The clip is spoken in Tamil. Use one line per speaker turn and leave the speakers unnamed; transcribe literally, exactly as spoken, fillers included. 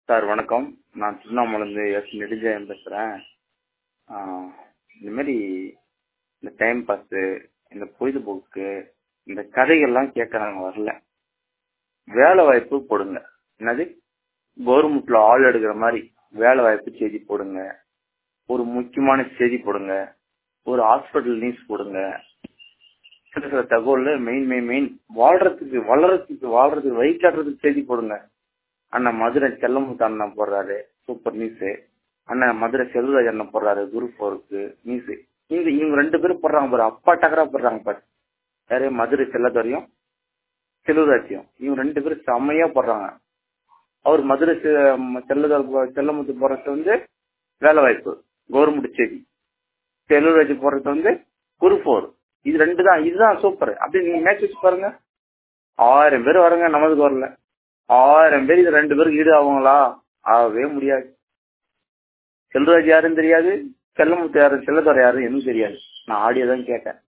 சார் வணக்கம். நான் திருவண்ணாமலேருந்து எஸ் நெடுஞ்செழியன் பேசுகிறேன். இந்த மாதிரி இந்த டைம் பாஸு, இந்த பொழுதுபோக்கு, இந்த கதைகள்லாம் கேட்க நாங்கள் வரல. வேலை வாய்ப்பு போடுங்க. என்னது கவர்மெண்ட்ல ஆள் எடுக்கிற மாதிரி வேலை வாய்ப்பு செய்தி போடுங்க. ஒரு முக்கியமான செய்தி போடுங்க. ஒரு ஹாஸ்பிட்டல் நியூஸ் போடுங்க. சில சில தகவல் மெயின் மெயின் மெயின் வாழ்றதுக்கு வளர்றதுக்கு வாழ்றதுக்கு வழிகாட்டுறதுக்கு செய்தி போடுங்க. அண்ணன் மதுரை செல்லமுத்து அண்ணன் போடுறாரு சூப்பர் நியூஸ். அண்ணன் மதுரை செல்வராஜ் அண்ணன் போடுறாரு குரு போருக்கு நியூஸ். இந்த இவங்க ரெண்டு பேரும் போடுறாங்க பாரு, அப்பா டக்கரா போடுறாங்க பாரு. யாரு? மதுரை செல்லதுரையும் செல்வராஜ்யம். இவங்க ரெண்டு பேரும் செம்மையா போடுறாங்க. அவர் மதுரை செல்ல செல்லமுத்து போடுறது வந்து வேலை வாய்ப்பு கவர்மெண்ட் செய்தி. செல்வராஜ் போடுறது வந்து குரு போர். இது ரெண்டு தான். இதுதான் சூப்பர். அப்படி நீங்க மேட்ச் வச்சு பாருங்க. ஆயிரம் பேர் வரங்க, நமதுக்கு வரல. ஆயிரம் பேர் இது ரெண்டு பேருக்கு ஈடு ஆகுங்களா? ஆகவே முடியாது. செல்வராஜ் யாருன்னு தெரியாது, செல்லமுத்து யாரு, செல்லதுரை யாரு எனக்கு தெரியாது. நான் ஆடியோ தான் கேட்டேன்.